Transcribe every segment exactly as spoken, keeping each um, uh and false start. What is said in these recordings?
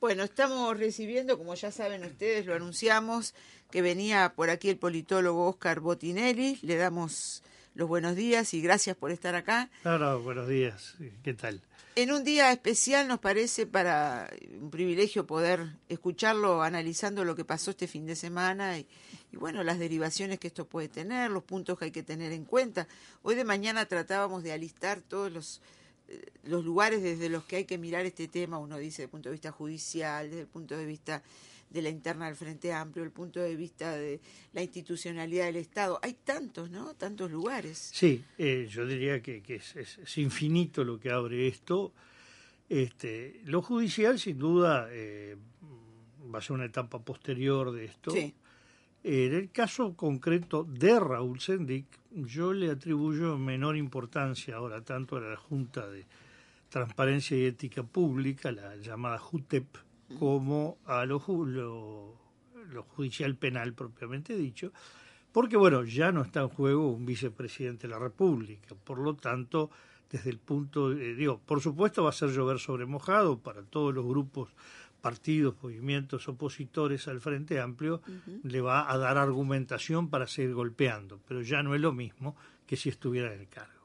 Bueno, estamos recibiendo, como ya saben ustedes, lo anunciamos, que venía por aquí el politólogo Oscar Botinelli. Le damos los buenos días y gracias por estar acá. No, no, buenos días. ¿Qué tal? En un día especial nos parece para un privilegio poder escucharlo analizando lo que pasó este fin de semana y, y bueno, las derivaciones que esto puede tener, los puntos que hay que tener en cuenta. Hoy de mañana tratábamos de alistar todos los los lugares desde los que hay que mirar este tema, uno dice desde el punto de vista judicial, desde el punto de vista de la interna del Frente Amplio, el punto de vista de la institucionalidad del Estado. Hay tantos, ¿no? Tantos lugares. Sí, eh, yo diría que, que es, es, es infinito lo que abre esto. Este, lo judicial, sin duda, eh, va a ser una etapa posterior de esto. Sí. Eh, en el caso concreto de Raúl Sendic, yo le atribuyo menor importancia ahora tanto a la Junta de Transparencia y Ética Pública, la llamada JUTEP, como a lo, lo, lo judicial penal propiamente dicho, porque bueno, ya no está en juego un vicepresidente de la República, por lo tanto, desde el punto, de, digo, por supuesto va a ser llover sobre mojado para todos los grupos, partidos, movimientos opositores al Frente Amplio, uh-huh. le va a dar argumentación para seguir golpeando, pero ya no es lo mismo que si estuviera en el cargo.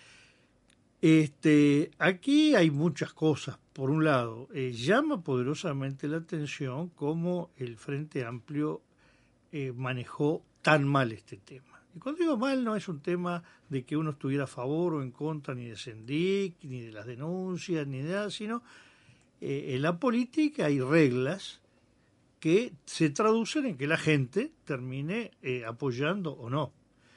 Este, aquí hay muchas cosas. Por un lado, eh, llama poderosamente la atención cómo el Frente Amplio eh, manejó tan mal este tema. Y cuando digo mal, no es un tema de que uno estuviera a favor o en contra ni de Sendic, ni de las denuncias, ni de nada, sino eh, en la política hay reglas que se traducen en que la gente termine eh, apoyando o no.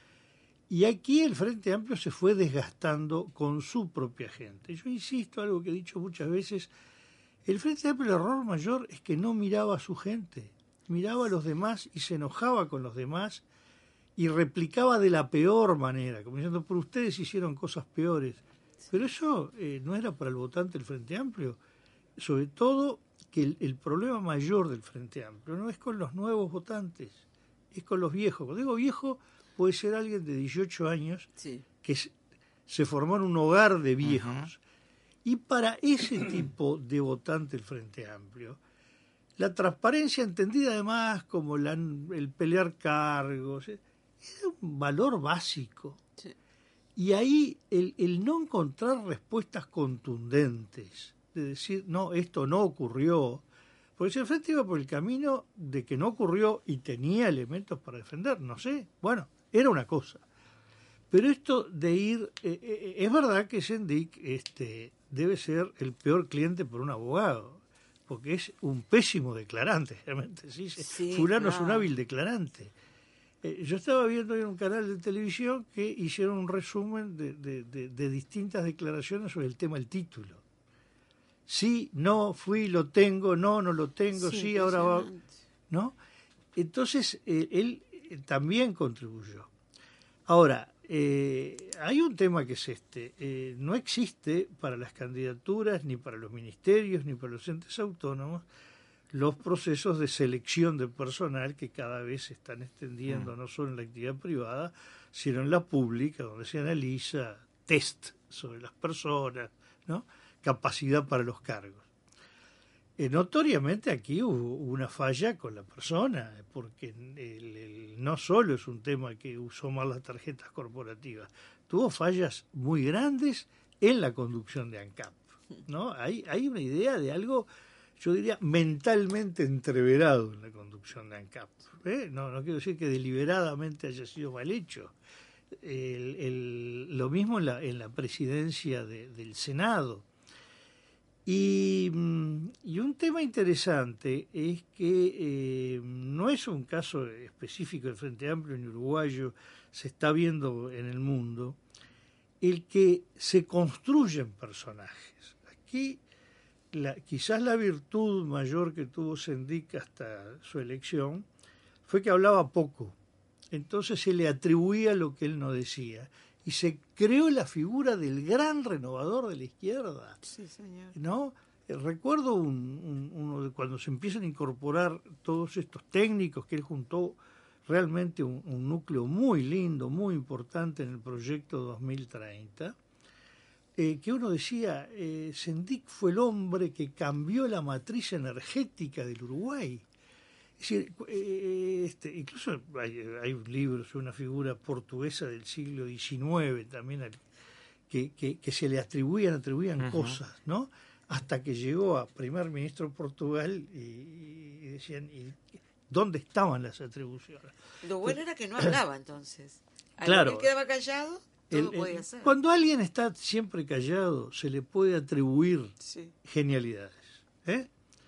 Y aquí el Frente Amplio se fue desgastando con su propia gente. Yo insisto, algo que he dicho muchas veces, el Frente Amplio, el error mayor es que no miraba a su gente, miraba a los demás y se enojaba con los demás y replicaba de la peor manera, como diciendo, por ustedes hicieron cosas peores. Pero eso eh, no era para el votante del Frente Amplio. Sobre todo que el, el problema mayor del Frente Amplio no es con los nuevos votantes, es con los viejos. Cuando digo viejo, puede ser alguien de dieciocho años sí. que se, se formó en un hogar de viejos. Uh-huh. Y para ese tipo de votante del Frente Amplio, la transparencia entendida además como la, el pelear cargos, es un valor básico. Sí. Y ahí el, el no encontrar respuestas contundentes, de decir, no, esto no ocurrió, porque si el Frente iba por el camino de que no ocurrió y tenía elementos para defender, no sé, bueno, era una cosa. Pero esto de ir, eh, eh, es verdad que Sendic este, debe ser el peor cliente por un abogado, porque es un pésimo declarante, realmente. ¿Sí? Sí, fulano claro. Es un hábil declarante. Eh, yo estaba viendo en un canal de televisión que hicieron un resumen de, de, de, de distintas declaraciones sobre el tema del título. Sí, no, fui, lo tengo, no, no lo tengo, sí, sí ahora va. ¿No? Entonces, eh, él eh, también contribuyó. Ahora, eh, hay un tema que es este. Eh, no existe para las candidaturas, ni para los ministerios, ni para los entes autónomos, los procesos de selección de personal que cada vez se están extendiendo, mm. no solo en la actividad privada, sino en la pública, donde se analiza test sobre las personas, ¿no? Capacidad para los cargos. Eh, notoriamente aquí hubo una falla con la persona, porque el, el, no solo es un tema que usó mal las tarjetas corporativas, tuvo fallas muy grandes en la conducción de ANCAP, ¿no? Hay, hay una idea de algo, yo diría, mentalmente entreverado en la conducción de ANCAP. ¿eh? No, no quiero decir que deliberadamente haya sido mal hecho. El, el, lo mismo en la, en la presidencia de, del Senado. Y, y un tema interesante es que eh, no es un caso específico del Frente Amplio ni uruguayo, se está viendo en el mundo, el que se construyen personajes. Aquí la, quizás la virtud mayor que tuvo Sendic hasta su elección fue que hablaba poco, entonces se le atribuía lo que él no decía. Y se creó la figura del gran renovador de la izquierda. Sí, señor. ¿No? Recuerdo un, un, uno de cuando se empiezan a incorporar todos estos técnicos, que él juntó realmente un, un núcleo muy lindo, muy importante en el proyecto dos mil treinta, eh, que uno decía, eh, Sendik fue el hombre que cambió la matriz energética del Uruguay. Es decir, eh, este, incluso hay, hay un libro sobre una figura portuguesa del siglo diecinueve también al, que, que, que se le atribuían, atribuían uh-huh. cosas, ¿no? Hasta que llegó a primer ministro de Portugal y, y decían, ¿y dónde estaban las atribuciones? Lo bueno era que no hablaba entonces. A claro. Él quedaba callado, todo el, lo podía el, hacer. Cuando alguien está siempre callado, se le puede atribuir sí. genialidades. ¿eh?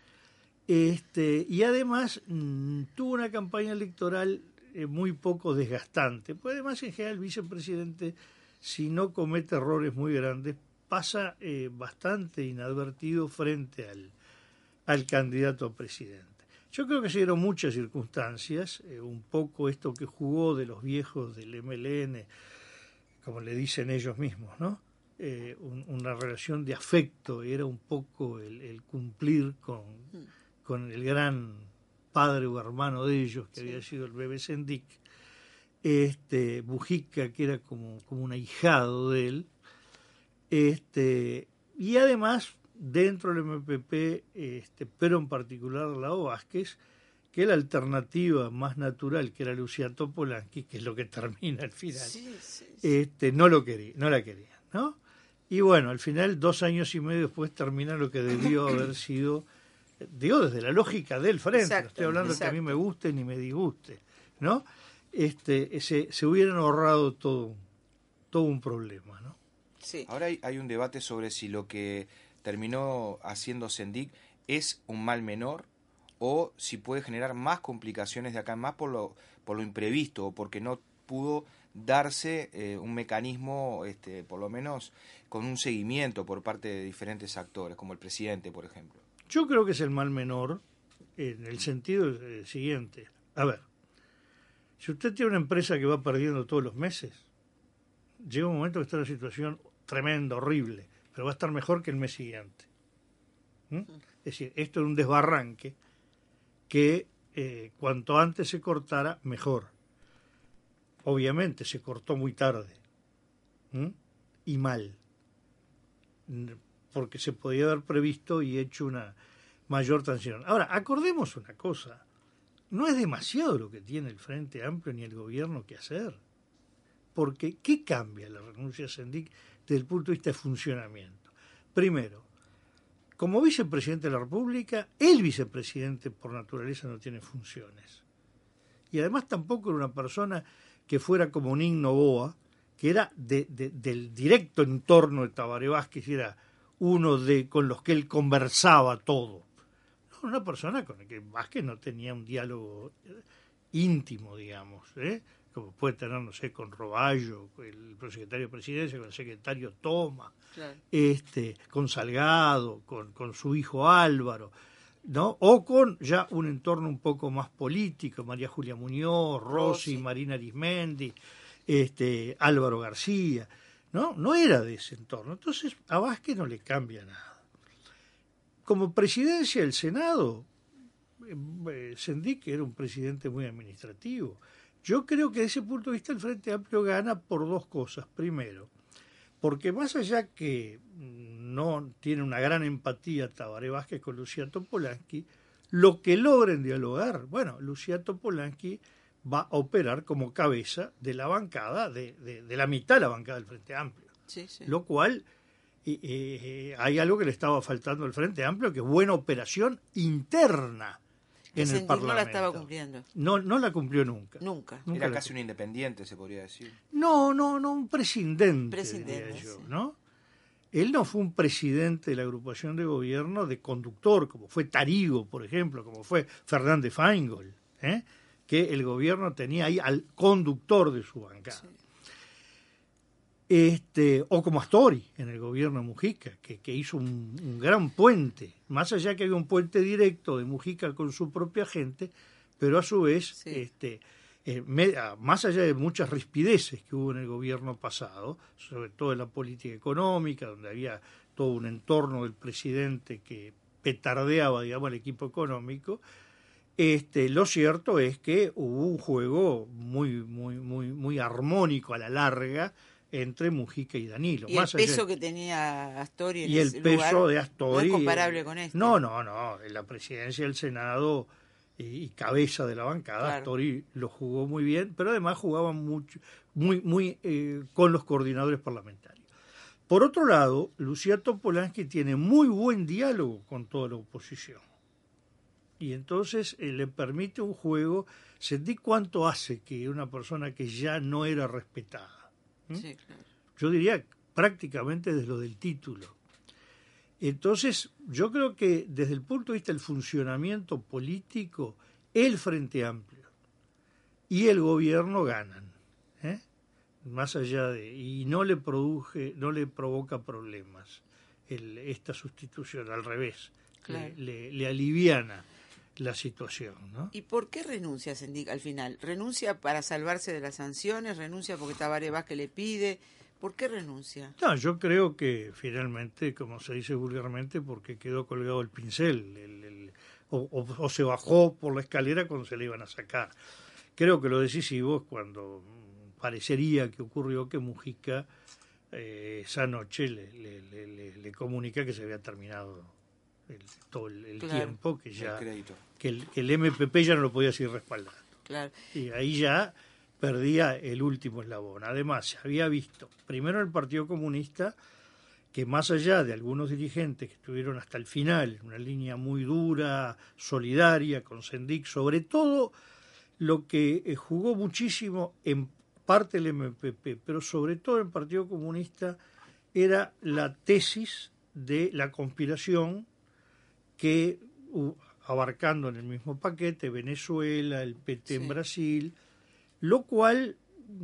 Este, y además mmm, tuvo una campaña electoral eh, muy poco desgastante. Pues además, en general, el vicepresidente, si no comete errores muy grandes, pasa eh, bastante inadvertido frente al, al candidato a presidente. Yo creo que se dieron muchas circunstancias, eh, un poco esto que jugó de los viejos del M L N, como le dicen ellos mismos, ¿no? Eh, un, una relación de afecto, era un poco el, el cumplir con, con el gran padre o hermano de ellos, que sí. había sido el bebé Sendik, este, Bujica, que era como, como un ahijado de él, este, y además dentro del M P P, este, pero en particular Lao Vázquez, que la alternativa más natural, que era Lucía Topolansky, que es lo que termina al final, sí, sí, sí. Este, no lo quería, no la quería, ¿no? Y bueno, al final, dos años y medio después, termina lo que debió haber sido, digo, desde la lógica del frente, exacto, no estoy hablando exacto. que a mí me guste ni me disguste, ¿no? Este, se, se hubieran ahorrado todo, todo un problema, ¿no? Sí. Ahora hay, hay un debate sobre si lo que terminó haciendo Sendik es un mal menor o si puede generar más complicaciones de acá en más por lo, por lo imprevisto o porque no pudo darse eh, un mecanismo, este, por lo menos con un seguimiento por parte de diferentes actores, como el presidente, por ejemplo. Yo creo que es el mal menor en el sentido eh, siguiente. A ver, si usted tiene una empresa que va perdiendo todos los meses, llega un momento que está en una situación tremenda, horrible, pero va a estar mejor que el mes siguiente. ¿Mm? Es decir, esto es un desbarranque que eh, cuanto antes se cortara, mejor. Obviamente se cortó muy tarde. ¿Mm? Y mal. Porque se podía haber previsto y hecho una mayor transición. Ahora, acordemos una cosa. No es demasiado lo que tiene el Frente Amplio ni el gobierno que hacer. Porque, ¿qué cambia la renuncia a Sendik desde el punto de vista de funcionamiento? Primero, como vicepresidente de la República, el vicepresidente por naturaleza no tiene funciones. Y además tampoco era una persona que fuera como Nin Novoa, que era de, de, del directo entorno de Tabaré Vázquez, y era uno de con los que él conversaba todo. No, una persona con la que Vázquez no tenía un diálogo íntimo, digamos, ¿eh? como puede tener, no sé, con Roballo, el prosecretario de Presidencia, con el secretario Toma, claro. este, con Salgado, con, con su hijo Álvaro, ¿no? O con ya un entorno un poco más político, María Julia Muñoz, Rossi, Rossi. Marina Arismendi, este, Álvaro García, ¿no? No era de ese entorno. Entonces, a Vázquez no le cambia nada. Como presidencia del Senado, eh, Sendik era un presidente muy administrativo. Yo creo que desde ese punto de vista el Frente Amplio gana por dos cosas. Primero, porque más allá que no tiene una gran empatía Tabaré Vázquez con Lucía Topolansky, lo que logren dialogar, bueno, Lucía Topolansky va a operar como cabeza de la bancada, de, de, de la mitad de la bancada del Frente Amplio. Sí, sí. Lo cual, eh, eh, hay algo que le estaba faltando al Frente Amplio, que es buena operación interna. En el Parlamento. No la estaba cumpliendo. No, no la cumplió nunca. Nunca. nunca Era casi un independiente, se podría decir. No, no, no, un presidente, presidente diría yo, sí. ¿no? Él no fue un presidente de la agrupación de gobierno de conductor, como fue Tarigo, por ejemplo, como fue Fernández Feingold, ¿eh? que el gobierno tenía ahí al conductor de su bancada. Sí. Este, o como Astori en el gobierno de Mujica, que, que hizo un, un gran puente, más allá que había un puente directo de Mujica con su propia gente, pero a su vez, sí. este, eh, me, más allá de muchas rispideces que hubo en el gobierno pasado, sobre todo en la política económica, donde había todo un entorno del presidente que petardeaba, digamos, al equipo económico, este, lo cierto es que hubo un juego muy, muy, muy, muy armónico a la larga entre Mujica y Danilo. Y más el peso allá, que tenía Astori en y el ese peso lugar de Astori no es comparable con este. No, no, no. En la presidencia del Senado y, y cabeza de la bancada, Claro. Astori lo jugó muy bien, pero además jugaba mucho, muy, muy eh, con los coordinadores parlamentarios. Por otro lado, Lucía Topolansky tiene muy buen diálogo con toda la oposición. Y entonces eh, le permite un juego. Sentí cuánto hace que una persona que ya no era respetada. ¿Mm? Sí, claro. Yo diría prácticamente desde lo del título. Entonces, yo creo que desde el punto de vista del funcionamiento político, el Frente Amplio y el gobierno ganan, ¿eh? Más allá de, y no le produje, no le provoca problemas el, esta sustitución, al revés, Claro. le, le, le aliviana la situación, ¿no? ¿Y por qué renuncia Sendik al final? ¿Renuncia para salvarse de las sanciones? ¿Renuncia porque Tabaré Vázquez le pide? ¿Por qué renuncia? No, yo creo que finalmente, como se dice vulgarmente, porque quedó colgado el pincel, el, el, o, o, o se bajó por la escalera cuando se le iban a sacar. Creo que lo decisivo es cuando parecería que ocurrió que Mujica eh, esa noche le, le, le, le comunica que se había terminado el, todo el, el claro. tiempo, que ya el que el, que el M P P ya no lo podía seguir respaldando. Claro. Y ahí ya perdía el último eslabón. Además, se había visto, primero el Partido Comunista, que más allá de algunos dirigentes que estuvieron hasta el final, una línea muy dura, solidaria, con Sendik, sobre todo lo que eh, jugó muchísimo en parte el M P P, pero sobre todo el Partido Comunista, era la tesis de la conspiración que, uh, abarcando en el mismo paquete Venezuela, el P T sí. en Brasil, lo cual,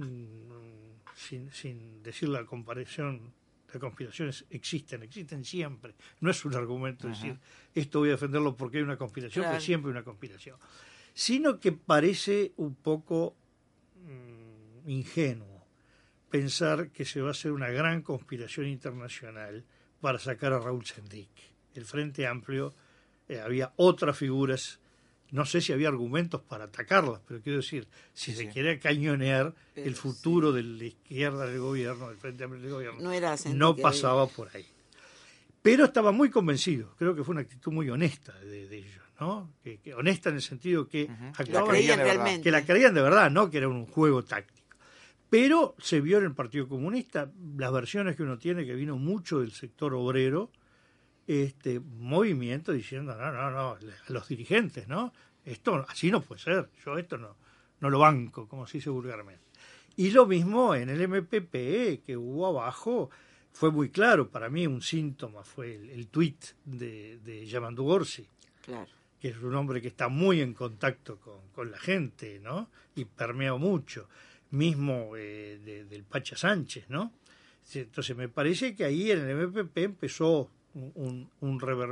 mmm, sin, sin decir la comparación, las conspiraciones existen, existen siempre. No es un argumento uh-huh. decir, esto voy a defenderlo porque hay una conspiración, claro. porque siempre hay una conspiración. Sino que parece un poco mmm, ingenuo pensar que se va a hacer una gran conspiración internacional para sacar a Raúl Sendik. El Frente Amplio, eh, había otras figuras, no sé si había argumentos para atacarlas, pero quiero decir, si sí, se sí. quiere cañonear pero el futuro sí. de la izquierda del gobierno, del Frente Amplio del gobierno, no, era no pasaba era. por ahí. Pero estaba muy convencido, creo que fue una actitud muy honesta de, de ellos, ¿no? Que, que honesta en el sentido que uh-huh. actuaban, la creían realmente. Que la creían de verdad, no que era un juego táctico. Pero se vio en el Partido Comunista, las versiones que uno tiene, que vino mucho del sector obrero, este movimiento diciendo, no, no, no, a los dirigentes, ¿no? Esto así no puede ser, yo esto no, no lo banco, como se dice vulgarmente. Y lo mismo en el M P P, que hubo abajo, fue muy claro, para mí un síntoma fue el, el tuit de, de Yamandu Gorsi, claro. que es un hombre que está muy en contacto con, con la gente, ¿no? Y permea mucho. Mismo eh, de, del Pacha Sánchez, ¿no? Entonces me parece que ahí en el M P P empezó un, un, rever,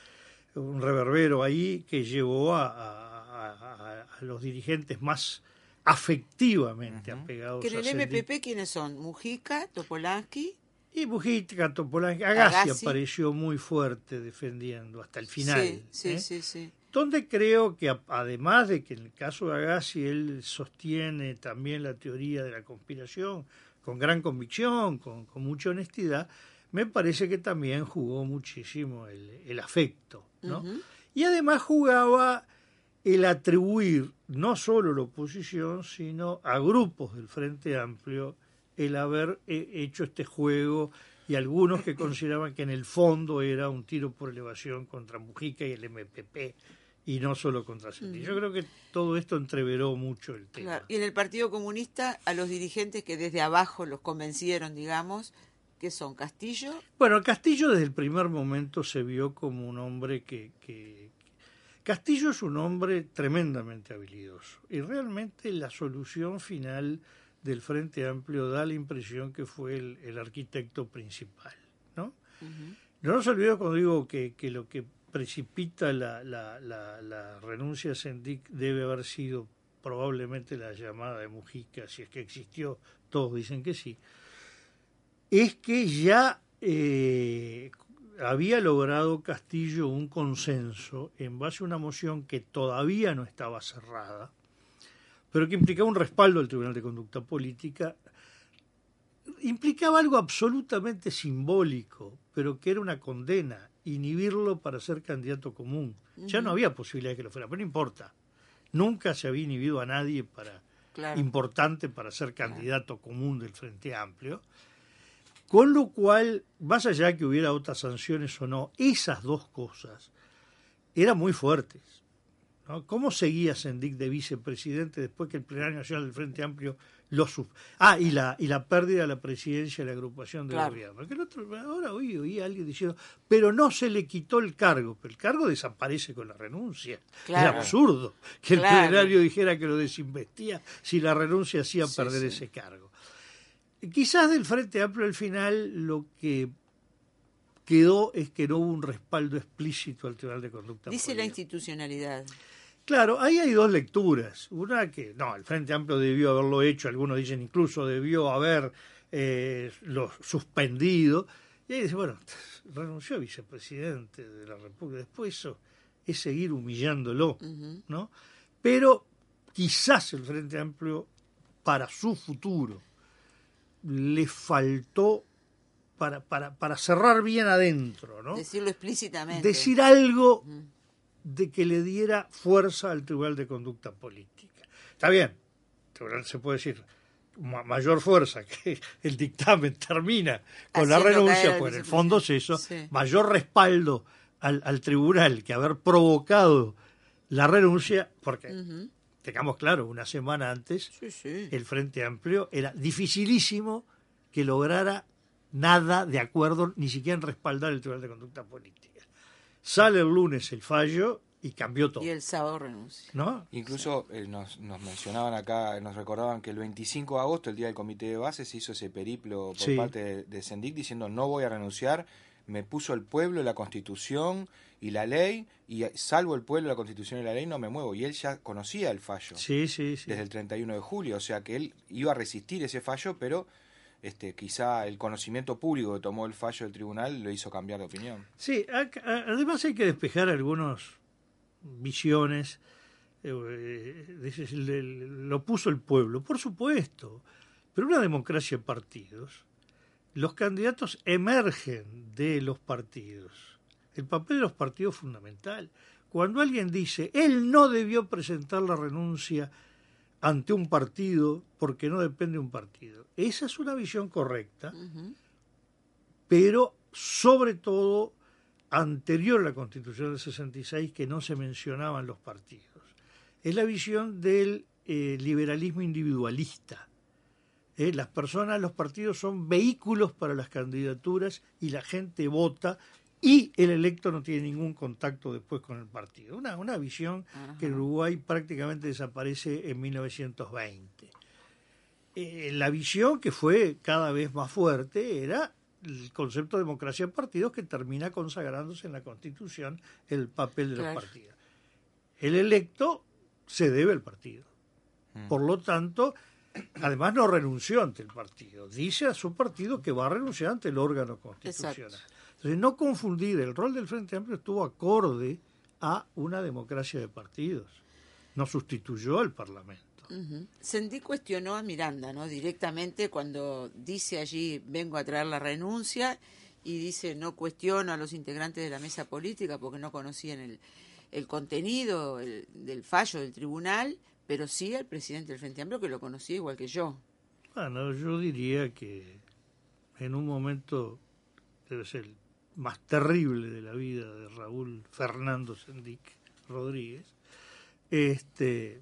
un reverbero ahí que llevó a, a, a, a los dirigentes más afectivamente uh-huh. apegados que en el a M P P ¿quiénes son? Mujica, Topolansky y Mujica, Topolansky, Agassi, Agassi apareció muy fuerte defendiendo hasta el final. Sí, sí, ¿eh? sí, sí. Donde creo que además de que en el caso de Agassi él sostiene también la teoría de la conspiración con gran convicción, con, con mucha honestidad, me parece que también jugó muchísimo el, el afecto, ¿no? Uh-huh. Y además jugaba el atribuir no solo a la oposición, sino a grupos del Frente Amplio el haber hecho este juego, y algunos que consideraban que en el fondo era un tiro por elevación contra Mujica y el M P P, y no solo contra Sendik. Mm. Yo creo que todo esto entreveró mucho el tema. Claro. Y en el Partido Comunista, a los dirigentes que desde abajo los convencieron, digamos, ¿qué son? ¿Castillo? Bueno, Castillo desde el primer momento se vio como un hombre que... que Castillo es un hombre tremendamente habilidoso, y realmente la solución final del Frente Amplio da la impresión que fue el, el arquitecto principal, ¿no? Uh-huh. No nos olvidemos cuando digo que, que lo que precipita la, la, la, la renuncia a Sendik debe haber sido probablemente la llamada de Mujica, si es que existió, todos dicen que sí, es que ya eh, había logrado Castillo un consenso en base a una moción que todavía no estaba cerrada, pero que implicaba un respaldo al Tribunal de Conducta Política, implicaba algo absolutamente simbólico, pero que era una condena, inhibirlo para ser candidato común. Uh-huh. Ya no había posibilidad de que lo fuera, pero no importa. Nunca se había inhibido a nadie para claro. importante para ser candidato claro. común del Frente Amplio. Con lo cual, más allá que hubiera otras sanciones o no, esas dos cosas eran muy fuertes, ¿no? ¿Cómo seguía Sendik de vicepresidente después que el Plenario Nacional del Frente Amplio lo sub... Ah, y la y la pérdida de la presidencia de la agrupación de claro. gobierno. Que el otro, ahora oí, oí a alguien diciendo, pero no se le quitó el cargo, pero el cargo desaparece con la renuncia. Claro. Es absurdo que claro. el Plenario dijera que lo desinvestía si la renuncia hacía sí, perder sí. ese cargo. Quizás del Frente Amplio al final lo que quedó es que no hubo un respaldo explícito al Tribunal de Conducta Dice Política. La institucionalidad. Claro, ahí hay dos lecturas. Una que, no, el Frente Amplio debió haberlo hecho, algunos dicen incluso debió haber eh, lo suspendido. Y ahí dice, bueno, renunció a vicepresidente de la República. Después eso es seguir humillándolo, uh-huh. ¿no? Pero quizás el Frente Amplio, para su futuro, le faltó para, para, para cerrar bien adentro, ¿no? Decirlo explícitamente. Decir algo uh-huh. de que le diera fuerza al Tribunal de Conducta Política. Está bien, se puede decir ma- mayor fuerza que el dictamen termina con Haciendo la renuncia, pues en el fondo es eso, sí. mayor respaldo al, al tribunal que haber provocado la renuncia, porque... Uh-huh. Tengamos claro, una semana antes, sí, sí. el Frente Amplio era dificilísimo que lograra nada de acuerdo, ni siquiera en respaldar el Tribunal de Conducta Política. Sale el lunes el fallo y cambió todo. Y el sábado renuncia. ¿No? Incluso eh, nos, nos mencionaban acá, nos recordaban que el veinticinco de agosto, el día del Comité de Base, se hizo ese periplo por sí. parte de, de Sendik diciendo no voy a renunciar, me puso el pueblo, la Constitución y la ley, y salvo el pueblo, la Constitución y la ley no me muevo. Y él ya conocía el fallo sí, sí, sí. desde el treinta y uno de julio, o sea que él iba a resistir ese fallo, pero este quizá el conocimiento público que tomó el fallo del tribunal lo hizo cambiar de opinión. Sí, además hay que despejar algunas visiones. Eh, lo puso el pueblo, por supuesto, pero una democracia de partidos, los candidatos emergen de los partidos. El papel de los partidos es fundamental. Cuando alguien dice, él no debió presentar la renuncia ante un partido porque no depende de un partido. Esa es una visión correcta, uh-huh. pero sobre todo anterior a la Constitución del sesenta y seis, que no se mencionaban los partidos. Es la visión del eh, liberalismo individualista. Eh, las personas, los partidos son vehículos para las candidaturas y la gente vota y el electo no tiene ningún contacto después con el partido. Una, una visión Ajá. que en Uruguay prácticamente desaparece en mil novecientos veinte. Eh, la visión que fue cada vez más fuerte era el concepto de democracia de partidos, que termina consagrándose en la Constitución el papel de claro. los partidos. El electo se debe al partido. Mm. Por lo tanto, además no renunció ante el partido. Dice a su partido que va a renunciar ante el órgano constitucional. Exacto. Entonces, no confundir, el rol del Frente Amplio estuvo acorde a una democracia de partidos. No sustituyó al Parlamento. Uh-huh. Sendik cuestionó a Miranda, ¿no? Directamente cuando dice allí, vengo a traer la renuncia, y dice, no cuestiono a los integrantes de la mesa política porque no conocían el, el contenido el, del fallo del tribunal, pero sí al presidente del Frente Amplio, que lo conocía igual que yo. Bueno, yo diría que en un momento debe ser el más terrible de la vida de Raúl Fernando Sendik Rodríguez, este,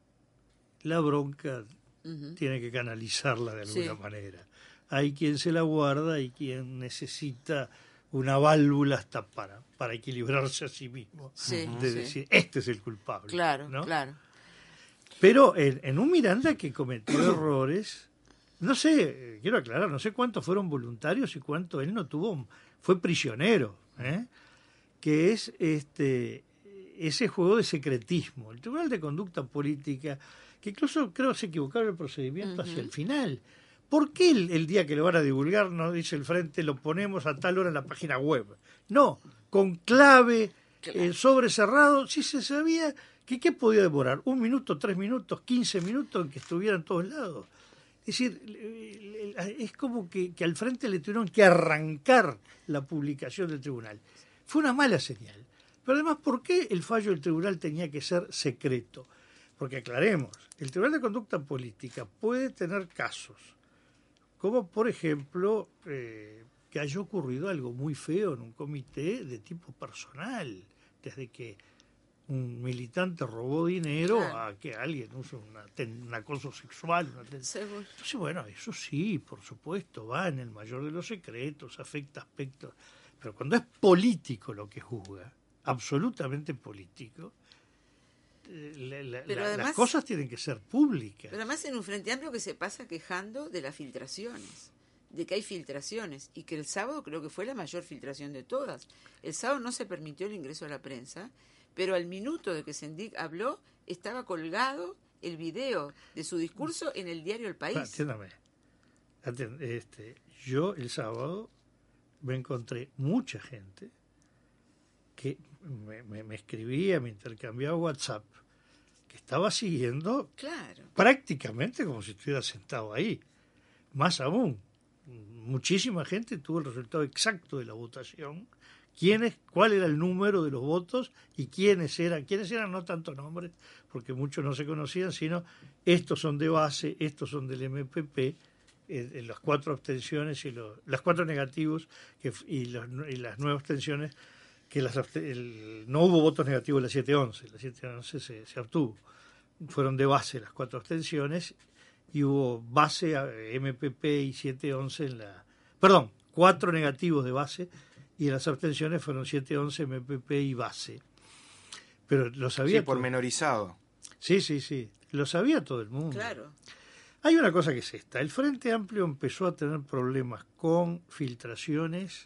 la bronca uh-huh. tiene que canalizarla de alguna sí. manera. Hay quien se la guarda y quien necesita una válvula hasta para, para equilibrarse a sí mismo, sí, de sí. decir, este es el culpable. Claro, ¿no? claro. Pero en, en un Miranda que cometió errores, no sé, quiero aclarar, no sé cuántos fueron voluntarios y cuánto él no tuvo, fue prisionero, ¿eh? que es este ese juego de secretismo. El Tribunal de Conducta Política, que incluso creo se equivocaron el procedimiento uh-huh. hacia el final. ¿Por qué el, el día que lo van a divulgar no dice el Frente, lo ponemos a tal hora en la página web? No, con clave, claro. eh, sobre cerrado, si se sabía que qué podía demorar, un minuto, tres minutos, quince minutos en que estuviera en todos lados. decir, es como que, que al frente le tuvieron que arrancar la publicación del tribunal. Fue una mala señal. Pero además, ¿por qué el fallo del tribunal tenía que ser secreto? Porque aclaremos, el Tribunal de Conducta Política puede tener casos, como por ejemplo eh, que haya ocurrido algo muy feo en un comité de tipo personal, desde que un militante robó dinero claro. a que alguien use una, un acoso sexual. Una Entonces, bueno, eso sí, por supuesto, va en el mayor de los secretos, afecta aspectos. Pero cuando es político lo que juzga, absolutamente político, la, la, la, además, las cosas tienen que ser públicas. Pero además en un Frente Amplio que se pasa quejando de las filtraciones, de que hay filtraciones, y que el sábado creo que fue la mayor filtración de todas. El sábado no se permitió el ingreso a la prensa, pero al minuto de que Sendik habló, estaba colgado el video de su discurso en el diario El País. Atiéndame. Atiend- este, yo el sábado me encontré mucha gente que me, me, me escribía, me intercambiaba WhatsApp, que estaba siguiendo claro. prácticamente como si estuviera sentado ahí. Más aún, muchísima gente tuvo el resultado exacto de la votación, quiénes, cuál era el número de los votos y quiénes eran, quiénes eran no tanto nombres, porque muchos no se conocían, sino estos son de base, estos son del M P P, eh, eh, las cuatro abstenciones y los, las cuatro negativos que, y, los, y las nueve abstenciones, que las, el, no hubo votos negativos en la siete once, la siete once se, se abstuvo, fueron de base las cuatro abstenciones y hubo base M P P y siete once en la, perdón, cuatro negativos de base y en las abstenciones fueron siete once, M P P y base. Pero lo sabía sí, pormenorizado. Sí, sí, sí, lo sabía todo el mundo. Claro. Hay una cosa que es esta, el Frente Amplio empezó a tener problemas con filtraciones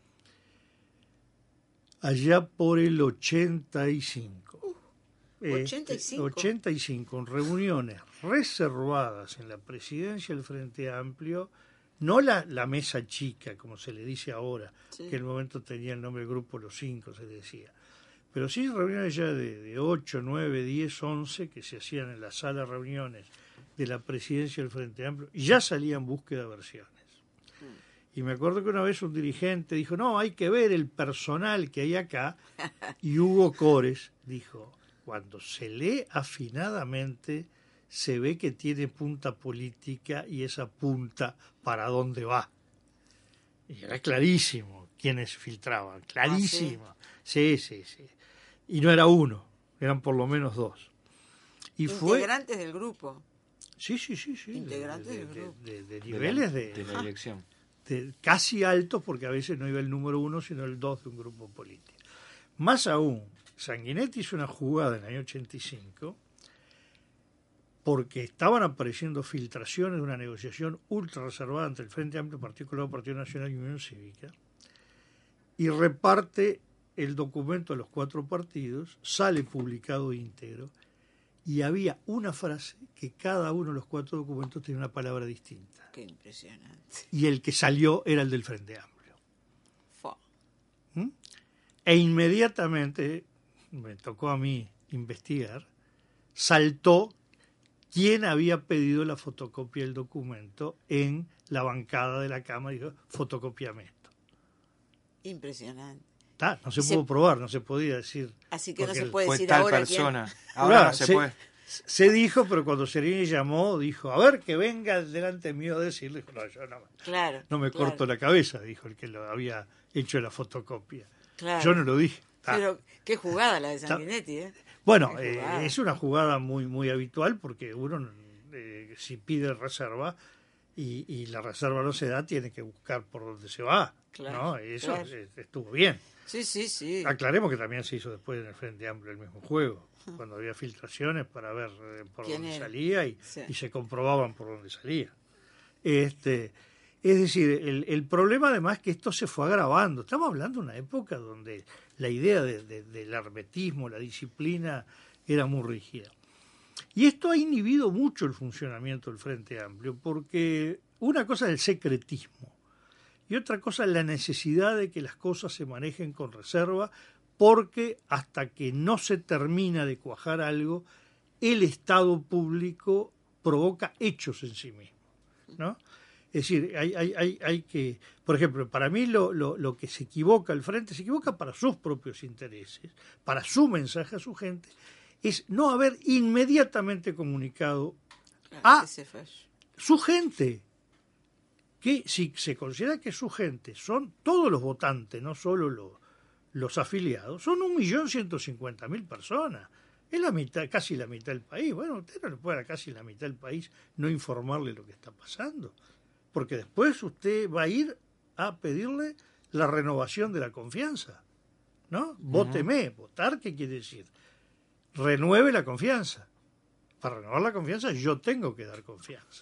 allá por el ochenta y cinco. Uh, ¿ochenta y cinco? Eh, ochenta y cinco, en reuniones reservadas en la presidencia del Frente Amplio, no la, la mesa chica, como se le dice ahora, sí. que en el momento tenía el nombre del grupo Los Cinco, se decía, pero sí reuniones ya de, de ocho, nueve, diez, once, que se hacían en la sala de reuniones de la presidencia del Frente Amplio, y ya salían búsqueda de versiones. Y me acuerdo que una vez un dirigente dijo, no, hay que ver el personal que hay acá, y Hugo Cores dijo, cuando se lee afinadamente, se ve que tiene punta política y esa punta para dónde va. Y era clarísimo quiénes filtraban, clarísimo. ¿Ah, sí? sí, sí, sí. Y no era uno, eran por lo menos dos. Y Integrantes fue... del grupo. Sí, sí, sí, sí. Integrantes de, de, del grupo. De, de, de niveles de, de, de la elección. De, casi altos, porque a veces no iba el número uno, sino el dos de un grupo político. Más aún, Sanguinetti hizo una jugada en el año ochenta y cinco porque estaban apareciendo filtraciones de una negociación ultra reservada entre el Frente Amplio, Partido Colorado, Partido Nacional y Unión Cívica, y reparte el documento a los cuatro partidos, sale publicado íntegro, y había una frase que cada uno de los cuatro documentos tenía una palabra distinta. Qué impresionante. Y el que salió era el del Frente Amplio. Fua. ¿Mm? E inmediatamente, me tocó a mí investigar, saltó quién había pedido la fotocopia del documento en la bancada de la Cámara y dijo, fotocópiame esto. Impresionante. Ah, no se se... pudo probar, no se podía decir. Así que no se el... puede fue decir tal ahora persona. quién... Ahora claro, no se, se puede. Se dijo, pero cuando Serini llamó, dijo, a ver, que venga delante mío a decirle. Dijo, no, yo no, claro, no me claro. corto la cabeza, dijo el que lo había hecho la fotocopia. Claro. Yo no lo dije. Ah. Pero qué jugada la de Sanguinetti, ¿eh? Bueno, eh, es una jugada muy, muy habitual porque uno, eh, si pide reserva y, y la reserva no se da, tiene que buscar por dónde se va. Claro, ¿no? Eso claro. estuvo bien. Sí, sí, sí. Aclaremos que también se hizo después en el Frente Amplio el mismo juego, cuando había filtraciones para ver eh, por dónde era? salía y, sí. y se comprobaban por dónde salía. Este, es decir, el, el problema además es que esto se fue agravando. Estamos hablando de una época donde la idea de, de, del hermetismo, la disciplina, era muy rígida. Y esto ha inhibido mucho el funcionamiento del Frente Amplio, porque una cosa es el secretismo, y otra cosa es la necesidad de que las cosas se manejen con reserva, porque hasta que no se termina de cuajar algo, el Estado público provoca hechos en sí mismo. ¿no? Es decir, hay, hay, hay, hay que, por ejemplo, para mí lo, lo, lo que se equivoca el Frente, se equivoca para sus propios intereses, para su mensaje a su gente, es no haber inmediatamente comunicado a su gente, que si se considera que su gente son todos los votantes, no solo los, los afiliados, son un millón ciento cincuenta mil personas. Es la mitad, casi la mitad del país. Bueno, usted no le puede a casi la mitad del país no informarle lo que está pasando. Porque después usted va a ir a pedirle la renovación de la confianza, ¿no? Vóteme. Uh-huh. ¿Votar qué quiere decir? Renueve la confianza. Para renovar la confianza yo tengo que dar confianza.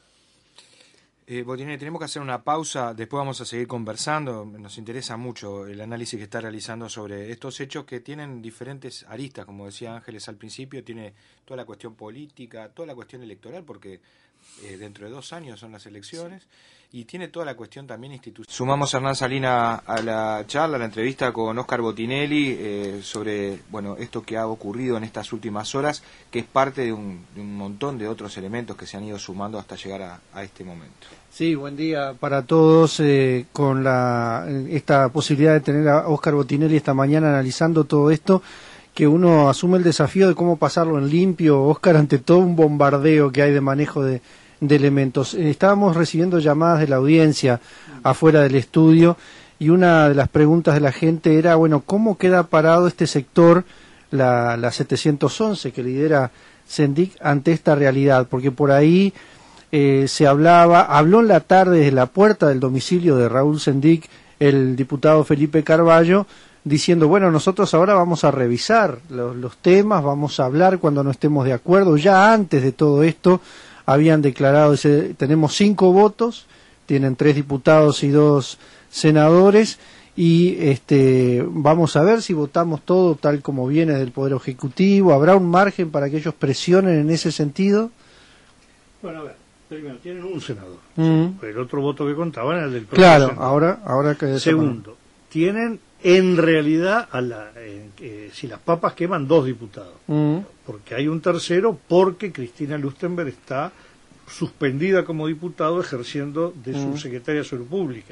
Eh, Botinelli, tenemos que hacer una pausa, después vamos a seguir conversando. Nos interesa mucho el análisis que está realizando sobre estos hechos que tienen diferentes aristas, como decía Ángeles al principio, tiene toda la cuestión política, toda la cuestión electoral, porque eh, dentro de dos años son las elecciones, sí. Y tiene toda la cuestión también institucional. Sumamos a Hernán Salina a la charla, a la entrevista con Óscar Botinelli eh, sobre bueno esto que ha ocurrido en estas últimas horas, que es parte de un, de un montón de otros elementos que se han ido sumando hasta llegar a, a este momento. Sí, buen día para todos, eh, con la esta posibilidad de tener a Óscar Botinelli esta mañana analizando todo esto, que uno asume el desafío de cómo pasarlo en limpio, Óscar, ante todo un bombardeo que hay de manejo de, de elementos. Eh, estábamos recibiendo llamadas de la audiencia afuera del estudio y una de las preguntas de la gente era, bueno, ¿cómo queda parado este sector, la, la setecientos once que lidera Sendic, ante esta realidad? Porque por ahí Eh, se hablaba, habló en la tarde desde la puerta del domicilio de Raúl Sendic el diputado Felipe Carballo, diciendo, bueno, nosotros ahora vamos a revisar los, los temas, vamos a hablar cuando no estemos de acuerdo. Ya antes de todo esto habían declarado, ese, tenemos cinco votos, tienen tres diputados y dos senadores, y este vamos a ver si votamos todo tal como viene del Poder Ejecutivo. ¿Habrá un margen para que ellos presionen en ese sentido? Bueno, a ver. Primero, tienen un senador. Mm. El otro voto que contaban era el del propio Claro, senador. ahora, ahora que Segundo, tienen en realidad, a la, eh, eh, si las papas queman, dos diputados. Mm. Porque hay un tercero, porque Cristina Lustenberg está suspendida como diputado ejerciendo de mm. subsecretaria de Salud Pública.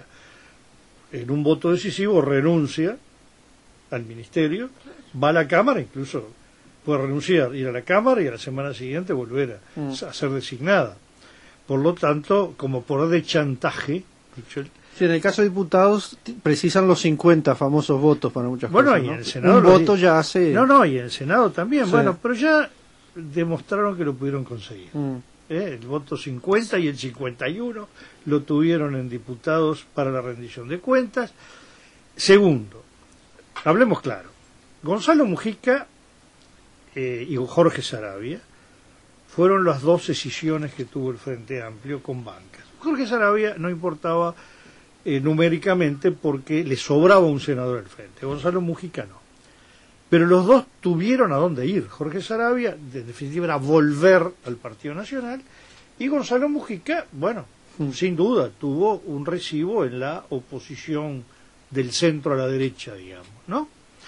En un voto decisivo renuncia al ministerio, va a la Cámara, incluso puede renunciar, ir a la Cámara y a la semana siguiente volver a, mm. a ser designada. Por lo tanto, como poder de chantaje... Sí, en el caso de diputados precisan los cincuenta famosos votos para muchas bueno, cosas. Bueno, y ¿no? en el Senado... Un voto ya hace... No, no, y en el Senado también. Sí. Bueno, pero ya demostraron que lo pudieron conseguir. Mm. ¿Eh? El voto cincuenta y el cincuenta y uno lo tuvieron en diputados para la rendición de cuentas. Segundo, hablemos claro. Gonzalo Mujica eh, y Jorge Saravia fueron las dos decisiones que tuvo el Frente Amplio con bancas. Jorge Saravia no importaba eh, numéricamente porque le sobraba un senador al Frente, Gonzalo Mujica no. Pero los dos tuvieron a dónde ir. Jorge Saravia, en definitiva, era volver al Partido Nacional, y Gonzalo Mujica, bueno, mm. sin duda, tuvo un recibo en la oposición del centro a la derecha, digamos, ¿no?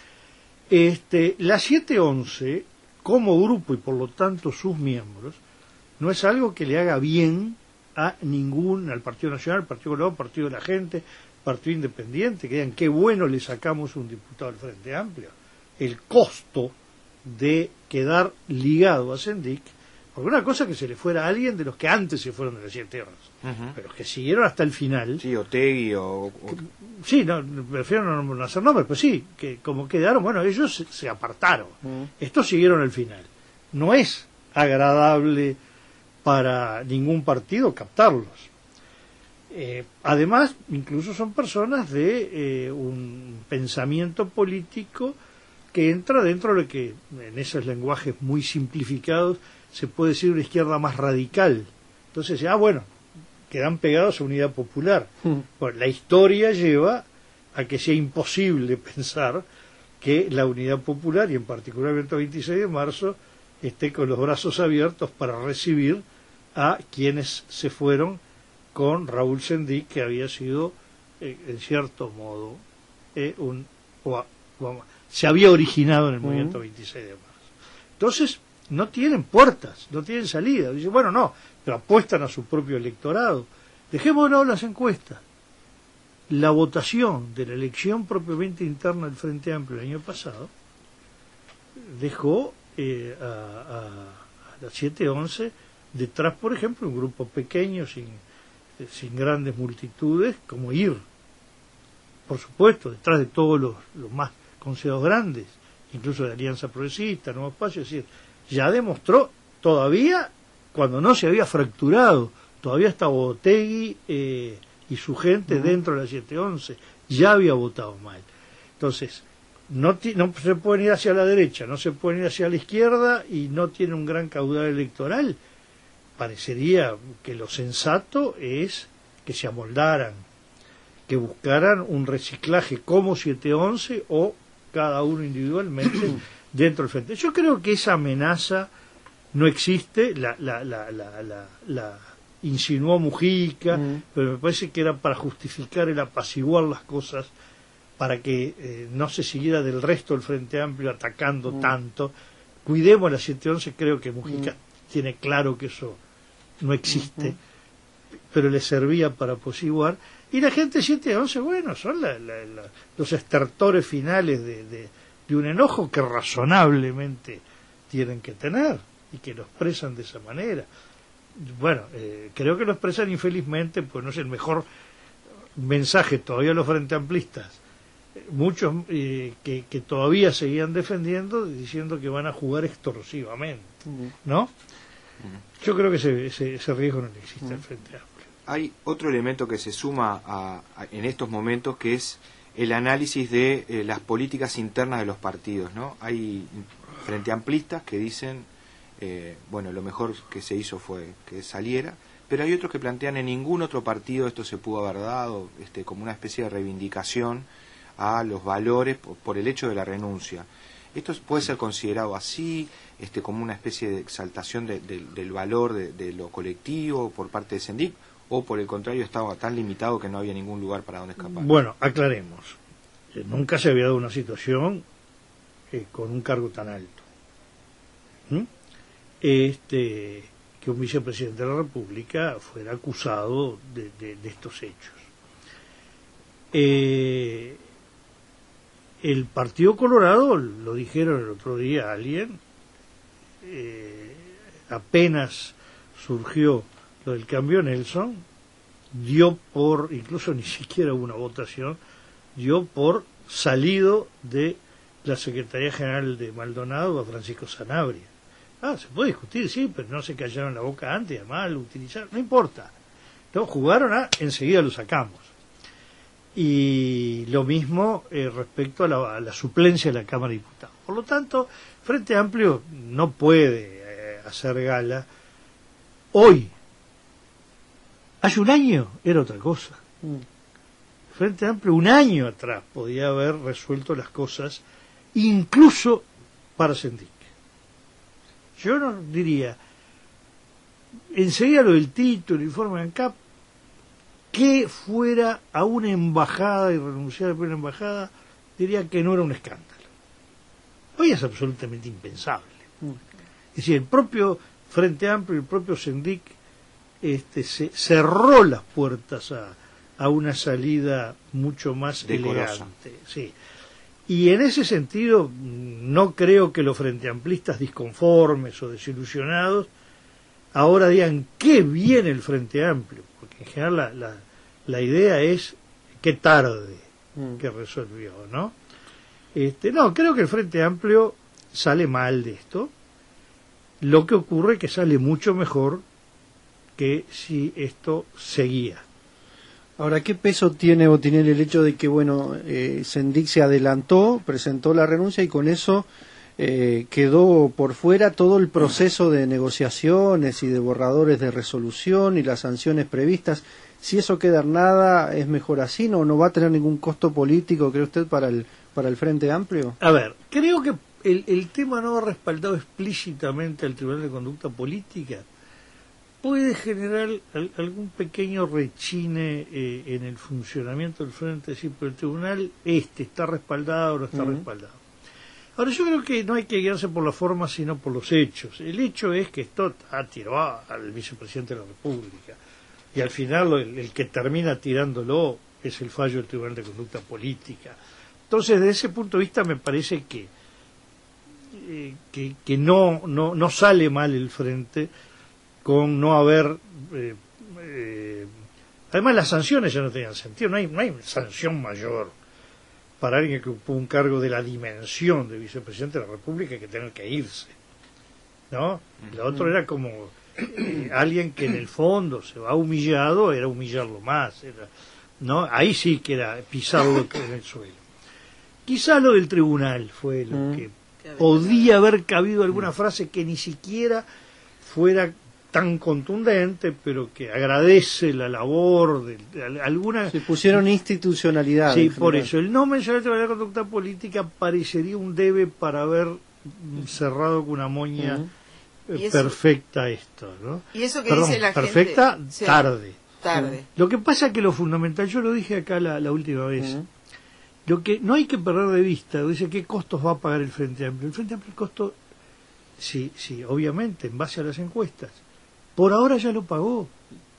Este, la siete once... como grupo y por lo tanto sus miembros, no es algo que le haga bien a ningún, al Partido Nacional, al Partido Colorado, Partido de la Gente, Partido Independiente, que digan qué bueno le sacamos un diputado al Frente Amplio. El costo de quedar ligado a Sendic, porque una cosa es que se le fuera a alguien de los que antes se fueron de las siete horas, uh-huh. pero que siguieron hasta el final. Sí, Otegui o... o... Que, sí, no, prefiero no, no hacer nombres, pero sí, que como quedaron, bueno, ellos se, se apartaron. Uh-huh. Estos siguieron al final. No es agradable para ningún partido captarlos. Eh, además, incluso son personas de eh, un pensamiento político que entra dentro de lo que, en esos lenguajes muy simplificados, se puede decir una izquierda más radical. Entonces, ah, bueno, quedan pegados a Unidad Popular. Mm. Bueno, la historia lleva a que sea imposible pensar que la Unidad Popular, y en particular el veintiséis de marzo, esté con los brazos abiertos para recibir a quienes se fueron con Raúl Sendic, que había sido, eh, en cierto modo, eh, un o, o, se había originado en el movimiento mm. veintiséis de marzo. Entonces, no tienen puertas, no tienen salida. Dicen, bueno, no, pero apuestan a su propio electorado. Dejémonos las encuestas. La votación de la elección propiamente interna del Frente Amplio el año pasado dejó eh, a, a, a las siete once detrás, por ejemplo, un grupo pequeño, sin, sin grandes multitudes, como I R. Por supuesto, detrás de todos los, los más considerados grandes, incluso de Alianza Progresista, Nuevo Espacio, es decir, ya demostró, todavía, cuando no se había fracturado, todavía estaba Otegui eh, y su gente uh-huh. dentro de la siete once, ya había votado mal. Entonces, no, no se pueden ir hacia la derecha, no se pueden ir hacia la izquierda y no tiene un gran caudal electoral. Parecería que lo sensato es que se amoldaran, que buscaran un reciclaje como siete once o cada uno individualmente dentro del frente. Yo creo que esa amenaza no existe, la, la, la, la, la, la insinuó Mujica, mm. pero me parece que era para justificar el apaciguar las cosas, para que eh, no se siguiera del resto del Frente Amplio atacando mm. tanto. Cuidemos la siete once, creo que Mujica mm. tiene claro que eso no existe, mm. pero le servía para apaciguar. Y la gente siete once, bueno, son la, la, la, los estertores finales de, de, de un enojo que razonablemente tienen que tener y que lo expresan de esa manera. Bueno, eh, creo que lo expresan infelizmente, pues no es el mejor mensaje todavía los frente amplistas. Muchos eh, que, que todavía seguían defendiendo, diciendo que van a jugar extorsivamente, ¿no? Yo creo que ese, ese, ese riesgo no existe al Frente Amplio. Hay otro elemento que se suma a, a, en estos momentos, que es el análisis de eh, las políticas internas de los partidos, ¿no? Hay frente amplistas que dicen, eh, bueno, lo mejor que se hizo fue que saliera, pero hay otros que plantean en ningún otro partido esto se pudo haber dado, este, como una especie de reivindicación a los valores por, por el hecho de la renuncia. Esto puede ser considerado así, este, como una especie de exaltación de, de, del valor de, de lo colectivo por parte de Sendic, o por el contrario estaba tan limitado que no había ningún lugar para donde escapar. Bueno, aclaremos. Eh, nunca se había dado una situación eh, con un cargo tan alto. ¿Mm? Este, que un vicepresidente de la República fuera acusado de, de, de estos hechos. Eh, el Partido Colorado, lo dijeron el otro día alguien, eh, apenas surgió lo del cambio Nelson, dio por, incluso ni siquiera hubo una votación, dio por salido de la Secretaría General de Maldonado a Francisco Sanabria. Ah, se puede discutir, sí, pero no se callaron la boca antes, además lo utilizaron, no importa. Entonces jugaron a, enseguida lo sacamos. Y lo mismo eh, respecto a la, a la suplencia de la Cámara de Diputados. Por lo tanto, Frente Amplio no puede eh, hacer gala. Hoy, hace un año, era otra cosa. Frente Amplio, un año atrás, podía haber resuelto las cosas, incluso para Sendic. Yo no diría, enseguida lo del título, el informe de ANCAP, que fuera a una embajada y renunciar a una embajada, diría que no era un escándalo. Hoy es absolutamente impensable. Es decir, el propio Frente Amplio, el propio Sendic, este, se cerró las puertas a, a una salida mucho más decorosa, elegante. Sí. Y en ese sentido, no creo que los frente amplistas disconformes o desilusionados ahora digan qué viene el Frente Amplio, porque en general la, la, la idea es qué tarde mm. que resolvió, ¿no? Este, no, creo que el Frente Amplio sale mal de esto. Lo que ocurre es que sale mucho mejor que si esto seguía. Ahora, ¿qué peso tiene Botinelli el hecho de que, bueno, eh, Sendic se adelantó, presentó la renuncia y con eso eh, quedó por fuera todo el proceso de negociaciones y de borradores de resolución y las sanciones previstas? Si eso queda en nada, ¿es mejor así? ¿No, no va a tener ningún costo político, cree usted, para el, para el Frente Amplio? A ver, creo que el, el tema no ha respaldado explícitamente al Tribunal de Conducta Política. Puede generar al, algún pequeño rechine eh, en el funcionamiento del Frente, decir, pero el tribunal este está respaldado o no está uh-huh. respaldado. Ahora, yo creo que no hay que guiarse por la forma, sino por los hechos. El hecho es que esto tiró al vicepresidente de la República. y al final el, el que termina tirándolo es el fallo del Tribunal de Conducta Política. Entonces, desde ese punto de vista me parece que eh, que, que no, no no sale mal el frente con no haber eh, eh, además las sanciones ya no tenían sentido, no hay, no hay sanción mayor para alguien que ocupó un cargo de la dimensión de vicepresidente de la República que tener que irse, ¿no? Lo otro era como eh, alguien que en el fondo se va humillado, era humillarlo más, era, ¿no? Ahí sí que era pisarlo en el suelo. Quizá lo del tribunal fue lo mm. que podía haber cabido alguna frase que ni siquiera fuera tan contundente, pero que agradece la labor de, de alguna... Se pusieron institucionalidad. Sí, por eso. El no mencionar de la conducta política parecería un debe para haber cerrado con una moña uh-huh. eh, perfecta esto, ¿no? Y eso que Perdón, dice la perfecta, gente... Sí, tarde. Tarde. Lo que pasa es que lo fundamental, yo lo dije acá la, la última vez, uh-huh. lo que no hay que perder de vista, dice qué costos va a pagar el Frente Amplio. El Frente Amplio, el costo, sí, sí, obviamente, en base a las encuestas, por ahora ya lo pagó.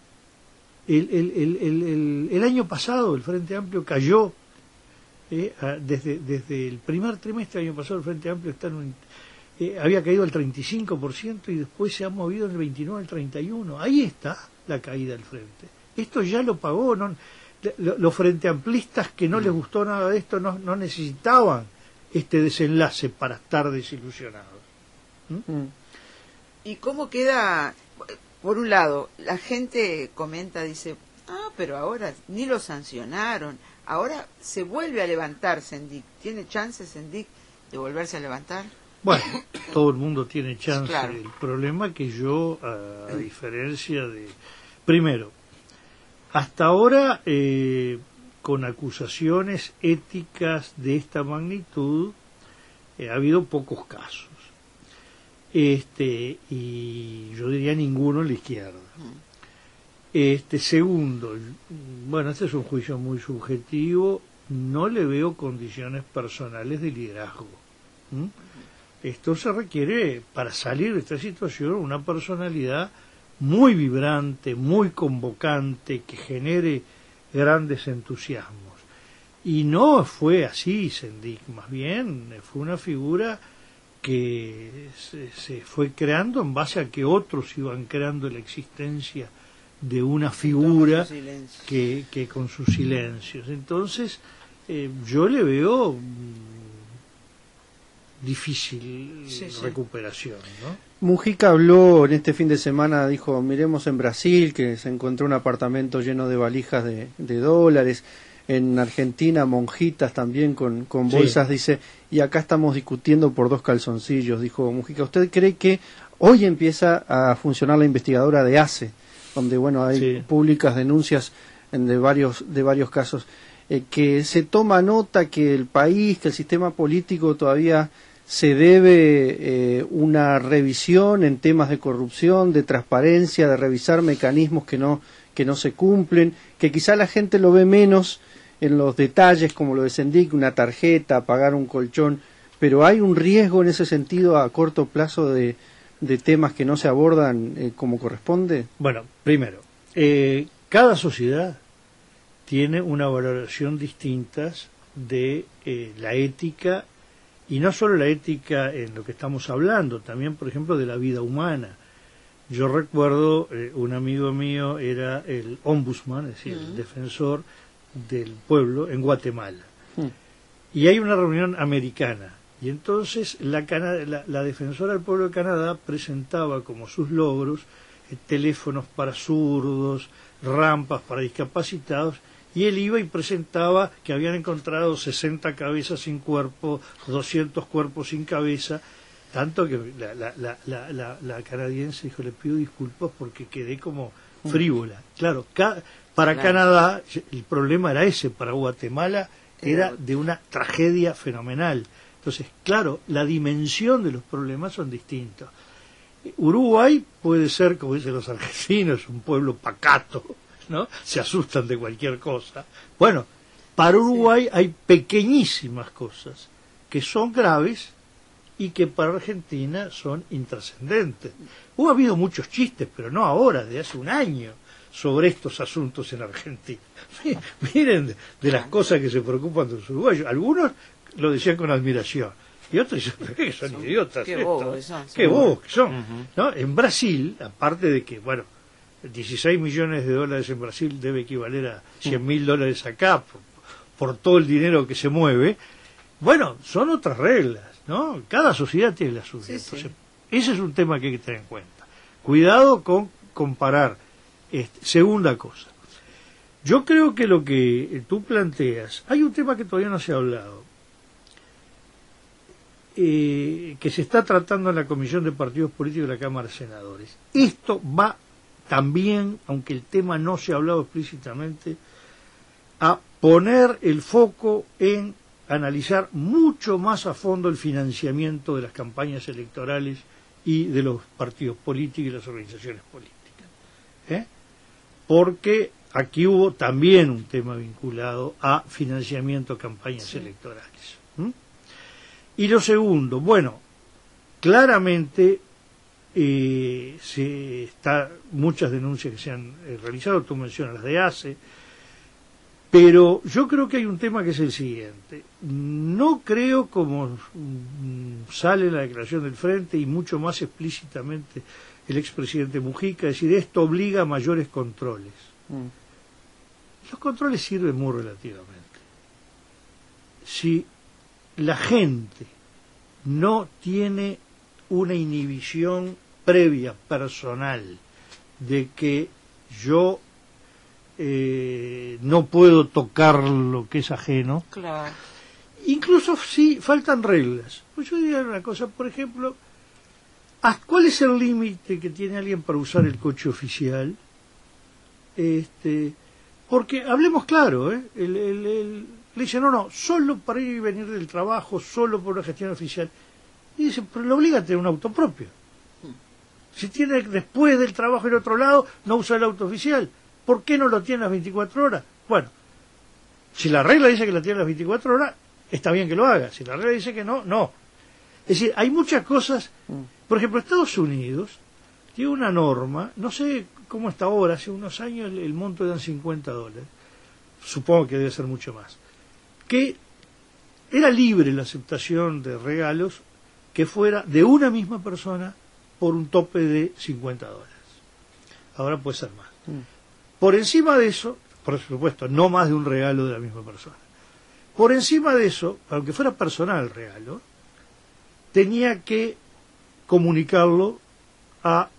El, el, el, el, el, el año pasado el Frente Amplio cayó, eh, a, desde, desde el primer trimestre del año pasado el Frente Amplio está en un, eh, había caído al treinta y cinco por ciento y después se ha movido en el veintinueve al treinta y uno por ciento. Ahí está la caída del Frente. Esto ya lo pagó. No, los Frente Amplistas que no les gustó nada de esto no, no necesitaban este desenlace para estar desilusionados. ¿Mm? ¿Y cómo queda? Por un lado, la gente comenta, dice, ah, pero ahora ni lo sancionaron, ahora se vuelve a levantar Sendik. ¿Tiene chances Sendik de volverse a levantar? Bueno, todo el mundo tiene chance. Claro. El problema que yo, a, a diferencia de... Primero, hasta ahora, eh, con acusaciones éticas de esta magnitud, eh, ha habido pocos casos. Este, y yo diría ninguno en la izquierda. Este, segundo, bueno, este es un juicio muy subjetivo, no le veo condiciones personales de liderazgo. ¿Mm? Esto se requiere, para salir de esta situación, una personalidad muy vibrante, muy convocante, que genere grandes entusiasmos. Y no fue así Sendik, más bien fue una figura que se, se fue creando en base a que otros iban creando la existencia de una figura que, que con sus silencios. Entonces, eh, yo le veo mm, difícil sí, sí. recuperación, ¿no? Mujica habló en este fin de semana, dijo, miremos en Brasil, que se encontró un apartamento lleno de valijas de, de dólares. En Argentina, monjitas también con, con bolsas, sí. Dice, y acá estamos discutiendo por dos calzoncillos, dijo Mujica. ¿Usted cree que hoy empieza a funcionar la investigadora de ACE, donde bueno hay sí. públicas denuncias en de varios de varios casos, eh, que se toma nota que el país, que el sistema político todavía se debe eh, una revisión en temas de corrupción, de transparencia, de revisar mecanismos que no que no se cumplen, que quizá la gente lo ve menos en los detalles como lo de Sendik, una tarjeta, pagar un colchón, pero hay un riesgo en ese sentido a corto plazo de, de temas que no se abordan eh, como corresponde. Bueno, primero, eh, cada sociedad tiene una valoración distinta de eh, la ética, y no solo la ética en lo que estamos hablando, también, por ejemplo, de la vida humana. Yo recuerdo, eh, un amigo mío era el ombudsman, es decir, uh-huh. el defensor del pueblo en Guatemala. Uh-huh. Y hay una reunión americana. Y entonces la, Cana- la, la defensora del pueblo de Canadá presentaba como sus logros eh, teléfonos para zurdos, rampas para discapacitados, y él iba y presentaba que habían encontrado sesenta cabezas sin cuerpo, doscientos cuerpos sin cabeza. Tanto que la, la, la, la, la, la canadiense dijo, le pido disculpas porque quedé como frívola. Claro, ca, para claro. Canadá el problema era ese, para Guatemala era de una tragedia fenomenal. Entonces, claro, la dimensión de los problemas son distintos. Uruguay puede ser, como dicen los argentinos, un pueblo pacato, ¿no? Se asustan de cualquier cosa. Bueno, para Uruguay sí. hay pequeñísimas cosas que son graves y que para Argentina son intrascendentes. Hubo habido muchos chistes, pero no ahora, de hace un año, sobre estos asuntos en Argentina. Miren de, de las cosas que se preocupan de los uruguayos. Algunos lo decían con admiración y otros dicen que son, son idiotas. Qué bobos que son. Qué bobos que son. Uh-huh. ¿No? En Brasil, aparte de que, bueno, dieciséis millones de dólares en Brasil debe equivaler a cien mil dólares acá por, por todo el dinero que se mueve, bueno, son otras reglas, ¿no? Cada sociedad tiene las suyas. Sí, Entonces, sí. Ese es un tema que hay que tener en cuenta. Cuidado con comparar. Este, segunda cosa. Yo creo que lo que tú planteas, hay un tema que todavía no se ha hablado, eh, que se está tratando en la Comisión de Partidos Políticos de la Cámara de Senadores. Esto va también, aunque el tema no se ha hablado explícitamente, a poner el foco en analizar mucho más a fondo el financiamiento de las campañas electorales y de los partidos políticos y las organizaciones políticas. ¿Eh? Porque aquí hubo también un tema vinculado a financiamiento de campañas sí. electorales. ¿Mm? Y lo segundo, bueno, claramente eh, se está muchas denuncias que se han eh, realizado, tú mencionas las de ACE, pero yo creo que hay un tema que es el siguiente. No creo, como mm, sale en la declaración del Frente y mucho más explícitamente el expresidente Mujica, es decir, esto obliga a mayores controles. Mm. Los controles sirven muy relativamente. Si la gente no tiene una inhibición previa, personal, de que yo eh, no puedo tocar lo que es ajeno, claro. Incluso si faltan reglas. Pues yo diría una cosa, por ejemplo, ¿cuál es el límite que tiene alguien para usar el coche oficial? Este, porque hablemos claro, ¿eh? el, el, el, le dice, no, no, solo para ir y venir del trabajo, solo por una gestión oficial. Y dice, pero le obliga a tener un auto propio. Si tiene después del trabajo en otro lado, no usa el auto oficial. ¿Por qué no lo tiene las veinticuatro horas? Bueno, si la regla dice que lo tiene las veinticuatro horas, está bien que lo haga. Si la regla dice que no, no. Es decir, hay muchas cosas. Por ejemplo, Estados Unidos tiene una norma, no sé cómo está ahora, hace unos años el, el monto eran cincuenta dólares, supongo que debe ser mucho más, que era libre la aceptación de regalos que fuera de una misma persona por un tope de cincuenta dólares. Ahora puede ser más. Mm. Por encima de eso, por supuesto, no más de un regalo de la misma persona. Por encima de eso, aunque fuera personal el regalo, tenía que comunicarlo a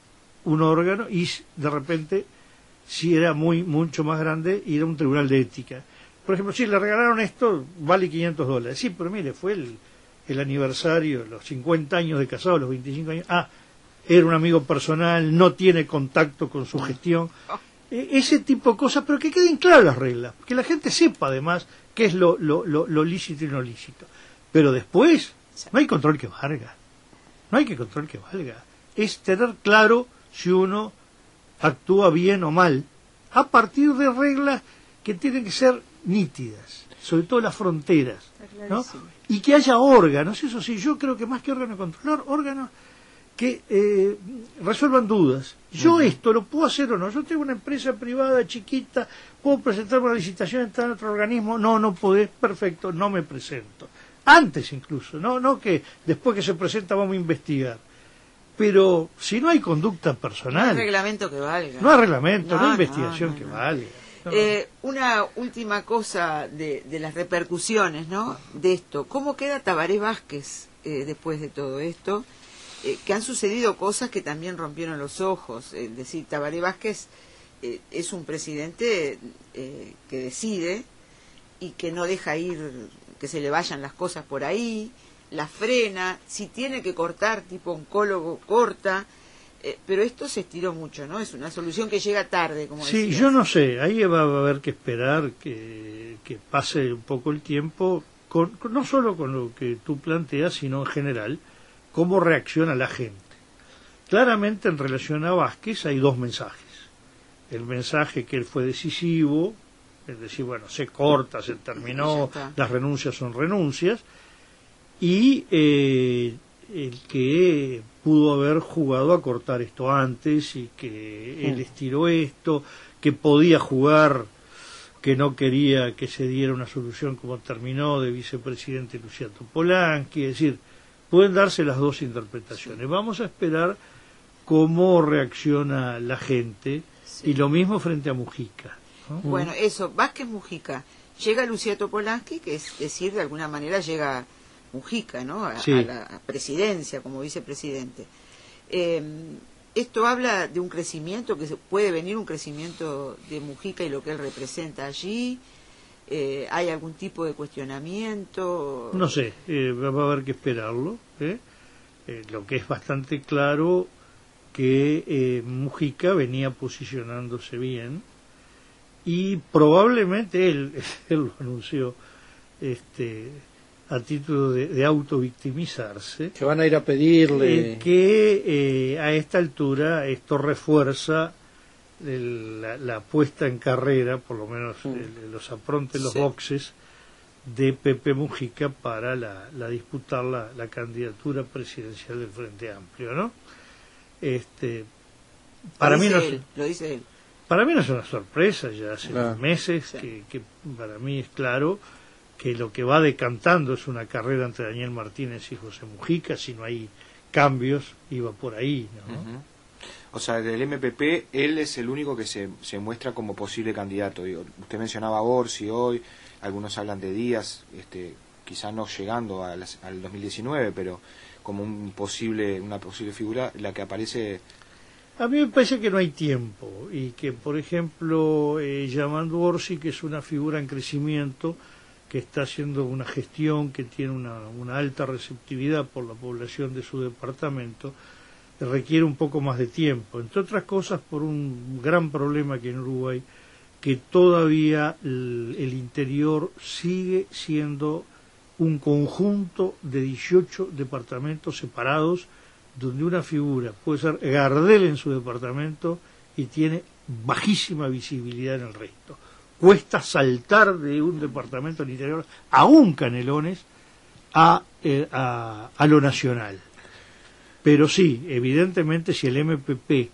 un órgano y de repente, si era muy mucho más grande, ir a un tribunal de ética. Por ejemplo, si le regalaron esto, vale quinientos dólares. Sí, pero mire, fue el, el aniversario, los cincuenta años de casado, los veinticinco años. Ah, era un amigo personal, no tiene contacto con su gestión. E- ese tipo de cosas, pero que queden claras las reglas. Que la gente sepa, además, qué es lo, lo, lo, lo lícito y no lícito. Pero después, no hay control que valga. No hay que control que valga. Es tener claro si uno actúa bien o mal, a partir de reglas que tienen que ser nítidas, sobre todo las fronteras, ¿no? Y que haya órganos, eso sí, yo creo que más que órganos de controlar, órganos que eh, resuelvan dudas. Yo uh-huh. esto lo puedo hacer o no, yo tengo una empresa privada chiquita, puedo presentarme una licitación, entrar en otro organismo, no, no podés, perfecto, no me presento. Antes incluso, no, no que después que se presenta vamos a investigar. Pero si no hay conducta personal... No hay reglamento que valga. No hay reglamento, no, no hay investigación no, no, que no. valga. No. Eh, una última cosa de, de las repercusiones, ¿no?, de esto. ¿Cómo queda Tabaré Vázquez eh, después de todo esto? Eh, que han sucedido cosas que también rompieron los ojos. Es decir, Tabaré Vázquez eh, es un presidente eh, que decide y que no deja ir, que se le vayan las cosas por ahí, la frena, si tiene que cortar, tipo oncólogo, corta, eh, pero esto se estiró mucho, ¿no? Es una solución que llega tarde, como sí, decías. Yo no sé, ahí va a haber que esperar que, que pase un poco el tiempo, con, con, no solo con lo que tú planteas, sino en general, cómo reacciona la gente. Claramente en relación a Vázquez hay dos mensajes. El mensaje que él fue decisivo, es decir, bueno, se corta, se terminó, las renuncias son renuncias, y eh, el que pudo haber jugado a cortar esto antes y que él estiró esto, que podía jugar, que no quería que se diera una solución como terminó de vicepresidente Lucia Topolansky. Es decir, pueden darse las dos interpretaciones. Vamos a esperar cómo reacciona la gente, sí. Y lo mismo frente a Mujica, ¿no? Bueno, eso, Vázquez Mujica, llega Lucia Topolansky, que es decir, de alguna manera llega Mujica, ¿no? A, sí. a la presidencia como vicepresidente. Eh, esto habla de un crecimiento, que se puede venir un crecimiento de Mujica y lo que él representa allí. Eh, ¿Hay algún tipo de cuestionamiento? No sé, eh, va a haber que esperarlo. ¿eh? Eh, lo que es bastante claro que eh, Mujica venía posicionándose bien y probablemente él, él lo anunció este, a título de, de autovictimizarse. Que van a ir a pedirle. Eh, que eh, a esta altura esto refuerza el, la, la puesta en carrera, por lo menos mm. el, los aprontes, los sí. boxes de Pepe Mujica para la, la disputar la, la candidatura presidencial del Frente Amplio, ¿no? Este, para lo mí no él, es, lo dice él. Para mí no es una sorpresa, ya hace claro. meses sí. que, que para mí es claro que lo que va decantando es una carrera entre Daniel Martínez y José Mujica. Si no hay cambios, iba por ahí, ¿no? Uh-huh. O sea, del M P P, él es el único que se, se muestra como posible candidato. Digo, usted mencionaba a Orsi hoy, algunos hablan de Díaz, este, quizá no llegando a las, al dos mil diecinueve, pero como un posible, una posible figura, la que aparece. A mí me parece que no hay tiempo y que, por ejemplo, eh, llamando Orsi, que es una figura en crecimiento, que está haciendo una gestión que tiene una, una alta receptividad por la población de su departamento, requiere un poco más de tiempo, entre otras cosas por un gran problema que en Uruguay, que todavía el, el interior sigue siendo un conjunto de dieciocho departamentos separados, donde una figura puede ser Gardel en su departamento y tiene bajísima visibilidad en el resto. Cuesta saltar de un departamento del interior, aún Canelones, a, eh, a, a lo nacional. Pero sí, evidentemente, si el M P P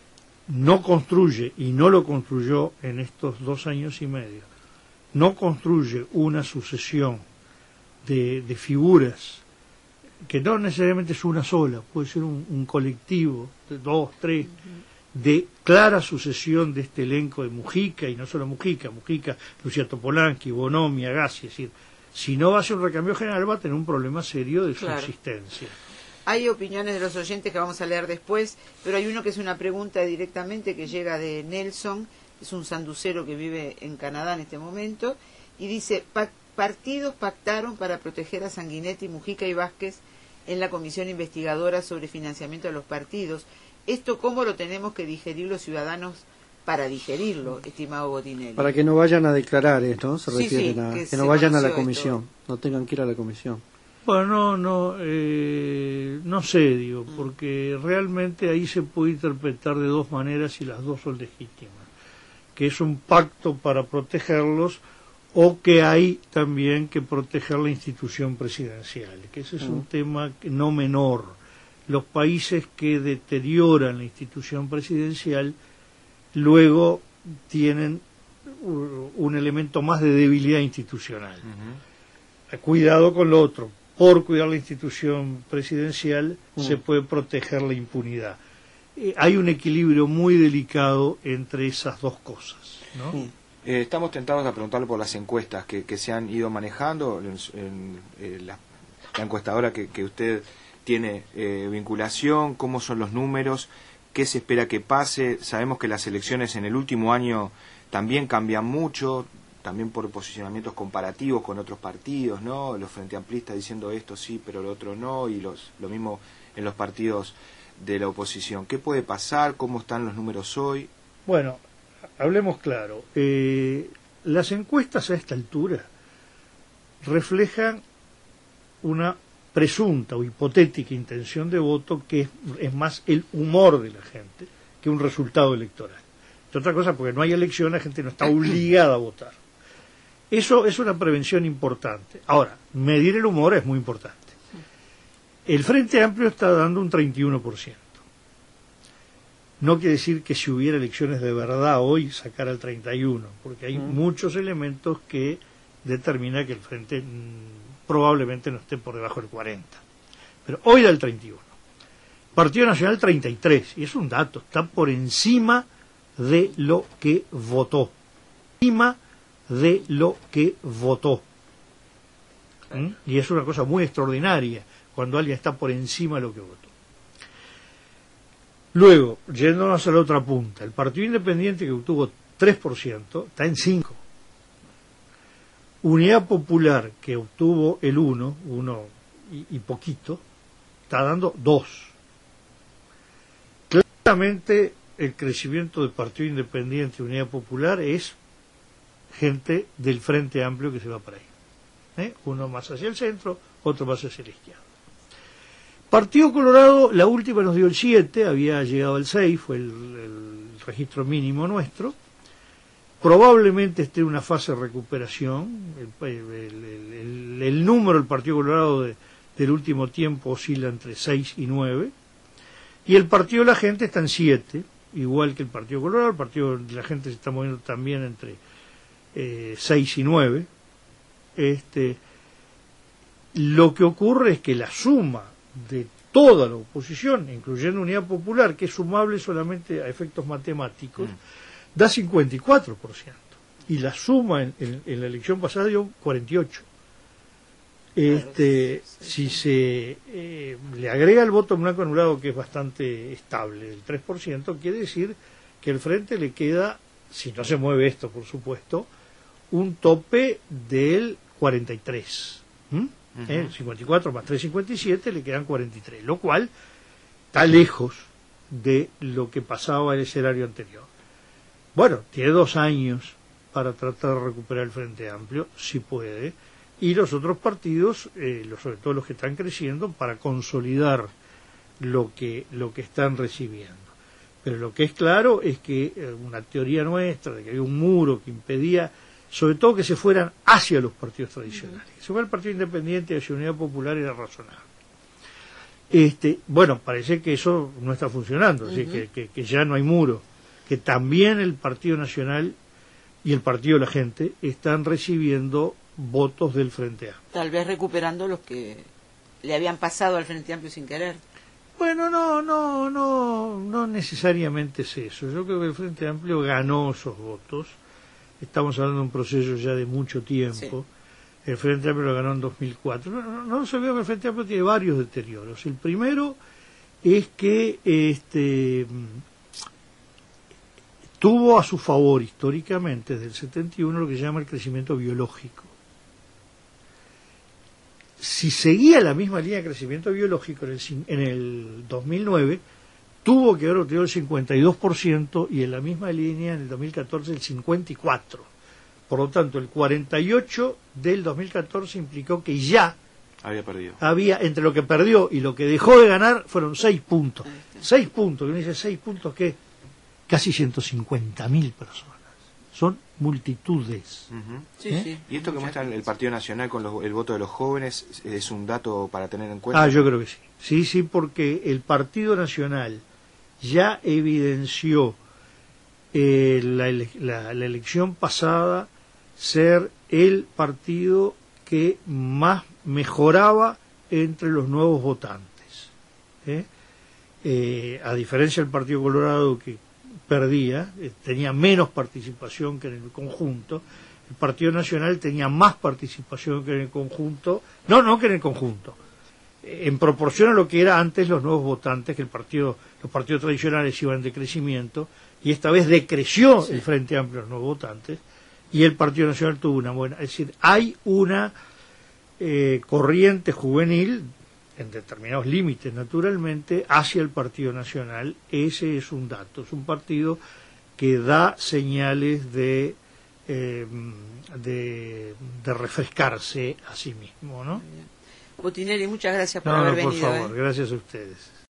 no construye, y no lo construyó en estos dos años y medio, no construye una sucesión de, de figuras, que no necesariamente es una sola, puede ser un, un colectivo de dos, tres, de clara sucesión de este elenco de Mujica, y no solo Mujica, Mujica, Lucia Topolansky, Bonomi, Agassi, es decir, si no va a ser un recambio general, va a tener un problema serio de claro. subsistencia. Hay opiniones de los oyentes que vamos a leer después, pero hay uno que es una pregunta directamente que llega de Nelson, es un sanducero que vive en Canadá en este momento, y dice, pa- partidos pactaron para proteger a Sanguinetti, Mujica y Vázquez en la comisión investigadora sobre financiamiento de los partidos. ¿Esto cómo lo tenemos que digerir los ciudadanos para digerirlo, estimado Botinelli? Para que no vayan a declarar, ¿no? Se sí, refieren sí, a que, que no vayan a la esto. comisión, no tengan que ir a la comisión. Bueno, no, no, eh, no sé, digo, porque realmente ahí se puede interpretar de dos maneras y las dos son legítimas. Que es un pacto para protegerlos o que hay también que proteger la institución presidencial, que ese es uh-huh. un tema no menor. Los países que deterioran la institución presidencial luego tienen un elemento más de debilidad institucional. Uh-huh. Cuidado con lo otro. Por cuidar la institución presidencial mm. se puede proteger la impunidad. Eh, hay un equilibrio muy delicado entre esas dos cosas, ¿no? Mm. Eh, estamos tentados a preguntarle por las encuestas que, que se han ido manejando, en, en, en la, la encuestadora que, que usted tiene eh, vinculación, cómo son los números, qué se espera que pase. Sabemos que las elecciones en el último año también cambian mucho, también por posicionamientos comparativos con otros partidos, ¿no? Los frente amplistas diciendo esto sí, pero lo otro no, y los lo mismo en los partidos de la oposición. ¿Qué puede pasar? ¿Cómo están los números hoy? Bueno, hablemos claro. Eh, las encuestas a esta altura reflejan una presunta o hipotética intención de voto que es, es más el humor de la gente que un resultado electoral. Es otra cosa, porque no hay elección, la gente no está obligada a votar. Eso es una prevención importante. Ahora, medir el humor es muy importante. El Frente Amplio está dando un treinta y uno por ciento. No quiere decir que si hubiera elecciones de verdad hoy sacara el treinta y uno por ciento, porque hay mm. muchos elementos que determinan que el Frente mmm, probablemente no esté por debajo del cuarenta por ciento. Pero hoy da el treinta y uno por ciento. Partido Nacional treinta y tres por ciento, y es un dato, está por encima de lo que votó. Encima de lo que votó. ¿Mm? Y es una cosa muy extraordinaria cuando alguien está por encima de lo que votó. Luego, yéndonos a la otra punta, el Partido Independiente, que obtuvo tres por ciento, está en cinco por ciento. Unidad Popular, que obtuvo el uno por ciento, uno y, y poquito, está dando dos por ciento. Claramente, el crecimiento del Partido Independiente y Unidad Popular es gente del Frente Amplio que se va para ahí. ¿Eh? Uno más hacia el centro, otro más hacia la izquierda. Partido Colorado, la última nos dio el siete, había llegado al seis, fue el, el registro mínimo nuestro. Probablemente esté en una fase de recuperación. El, el, el, el, el número del Partido Colorado de, del último tiempo oscila entre seis y nueve. Y el Partido de la Gente está en siete, igual que el Partido Colorado. El Partido de la Gente se está moviendo también entre eh, seis y nueve. Este, lo que ocurre es que la suma de toda la oposición, incluyendo Unidad Popular, que es sumable solamente a efectos matemáticos, mm. da cincuenta y cuatro por ciento. Y la suma en, en, en la elección pasada dio cuarenta y ocho por ciento. Este, si se eh, le agrega el voto en blanco anulado, que es bastante estable, el tres por ciento, quiere decir que al Frente le queda, si no se mueve esto, por supuesto, un tope del cuarenta y tres. ¿Mm? Uh-huh. ¿Eh? cincuenta y cuatro más tres, cincuenta y siete, le quedan cuarenta y tres, lo cual está lejos de lo que pasaba en el escenario anterior. Bueno, tiene dos años para tratar de recuperar el Frente Amplio, si puede, y los otros partidos, eh, los, sobre todo los que están creciendo, para consolidar lo que, lo que están recibiendo. Pero lo que es claro es que eh, una teoría nuestra de que había un muro que impedía, sobre todo que se fueran hacia los partidos tradicionales. Que se fuera el Partido Independiente y hacia Unidad Popular era razonable. Este, bueno, parece que eso no está funcionando, uh-huh. Así que, que, que ya no hay muro, que también el Partido Nacional y el Partido de la Gente están recibiendo votos del Frente Amplio. Tal vez recuperando los que le habían pasado al Frente Amplio sin querer. Bueno, no, no, no, no necesariamente es eso. Yo creo que el Frente Amplio ganó esos votos. Estamos hablando de un proceso ya de mucho tiempo. Sí. El Frente Amplio lo ganó en dos mil cuatro. No, no, no se ve que el Frente Amplio tiene varios deterioros. El primero es que este tuvo a su favor históricamente desde el setenta y uno lo que se llama el crecimiento biológico. Si seguía la misma línea de crecimiento biológico en el, en el dos mil nueve, tuvo que haber obtenido el cincuenta y dos por ciento y en la misma línea en el dos mil catorce el cincuenta y cuatro por ciento. Por lo tanto, el cuarenta y ocho por ciento del dos mil catorce implicó que ya había perdido. Había, entre lo que perdió y lo que dejó de ganar, fueron seis puntos. Seis puntos, y uno dice, seis puntos, ¿qué? Casi ciento cincuenta mil personas. Son multitudes. Uh-huh. Sí, ¿Eh? sí. ¿Y esto que muestra el Partido Nacional con los, el voto de los jóvenes es un dato para tener en cuenta? Ah, yo creo que sí. Sí, sí, porque el Partido Nacional ya evidenció eh, la, la, la elección pasada ser el partido que más mejoraba entre los nuevos votantes. ¿Eh? Eh, a diferencia del Partido Colorado, que perdía, eh, tenía menos participación que en el conjunto, el Partido Nacional tenía más participación que en el conjunto, no, no que en el conjunto, eh, en proporción a lo que era antes los nuevos votantes, que el partido, los partidos tradicionales iban de crecimiento, y esta vez decreció sí. el Frente Amplio a los nuevos votantes, y el Partido Nacional tuvo una buena, es decir, hay una eh, corriente juvenil, en determinados límites naturalmente, hacia el Partido Nacional. Ese es un dato, es un partido que da señales de, eh, de, de refrescarse a sí mismo, ¿no? Botinelli, muchas gracias por no, haber no, por venido. favor, ¿eh? Gracias a ustedes.